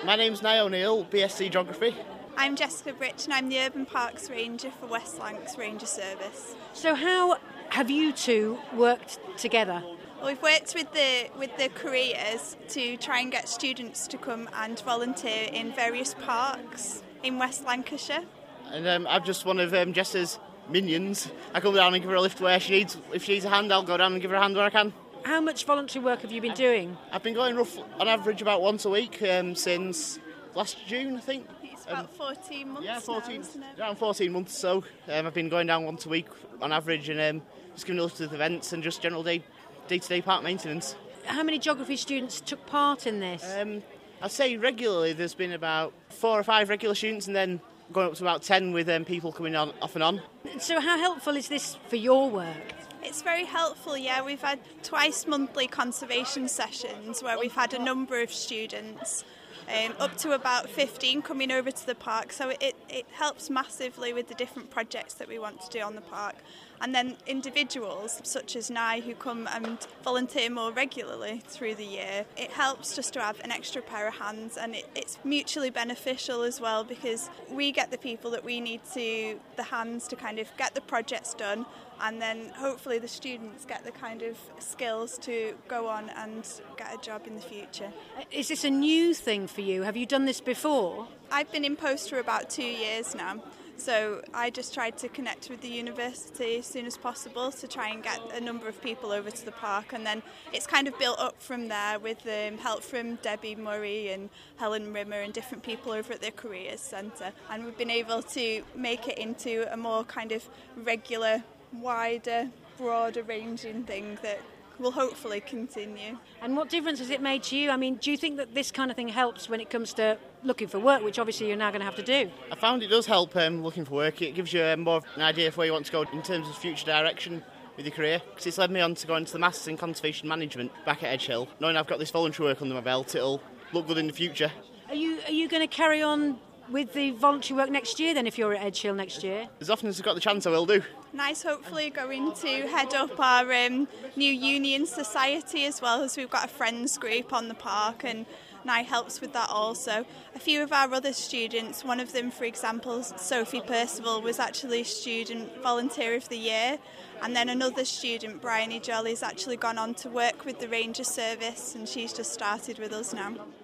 My name's Niall O'Neill, BSc Geography. I'm Jessica Britch and I'm the Urban Parks Ranger for West Lancs Ranger Service. So how have you two worked together? Well, we've worked with the careers to try and get students to come and volunteer in various parks in West Lancashire. And I'm just one of Jess's minions. I come down and give her a lift where she needs. If she needs a hand, I'll go down and give her a hand where I can. How much voluntary work have you been doing? I've been going on average about once a week since last June, I think. It's about 14 months Yeah, 14, now, isn't it? around 14 months or so. I've been going down once a week on average and just giving a lift to the events and just general day-to-day park maintenance. How many geography students took part in this? I'd say regularly there's been about 4 or 5 regular students and then going up to about 10 with people coming on off and on. So how helpful is this for your work? It's very helpful, yeah. We've had twice monthly conservation sessions where we've had a number of students, up to about 15 coming over to the park. So it helps massively with the different projects that we want to do on the park. And then individuals such as Nye who come and volunteer more regularly through the year, it helps just to have an extra pair of hands, and it's mutually beneficial as well because we get the people that we need the hands to kind of get the projects done, and then hopefully the students get the kind of skills to go on and get a job in the future. Is this a new thing for you? Have you done this before? I've been in post for about 2 years now. So I just tried to connect with the university as soon as possible to try and get a number of people over to the park, and then it's kind of built up from there with help from Debbie Murray and Helen Rimmer and different people over at the Careers Centre, and we've been able to make it into a more kind of regular, wider, broader ranging thing that will hopefully continue. And what difference has it made to you? I mean, do you think that this kind of thing helps when it comes to looking for work, which obviously you're now going to have to do? I found it does help looking for work. It gives you more of an idea of where you want to go in terms of future direction with your career, because it's led me on to go into the Masters in Conservation Management back at Edgehill. Knowing I've got this voluntary work under my belt, it'll look good in the future. Are you going to carry on with the voluntary work next year then, if you're at Edgehill next year? As often as I've got the chance, I will do. Nice, hopefully going to head up our new union society as well, as we've got a friends group on the park, and Nye helps with that also. A few of our other students, one of them for example, Sophie Percival, was actually Student Volunteer of the Year, and then another student, Bryony Jolly, has actually gone on to work with the Ranger Service, and she's just started with us now.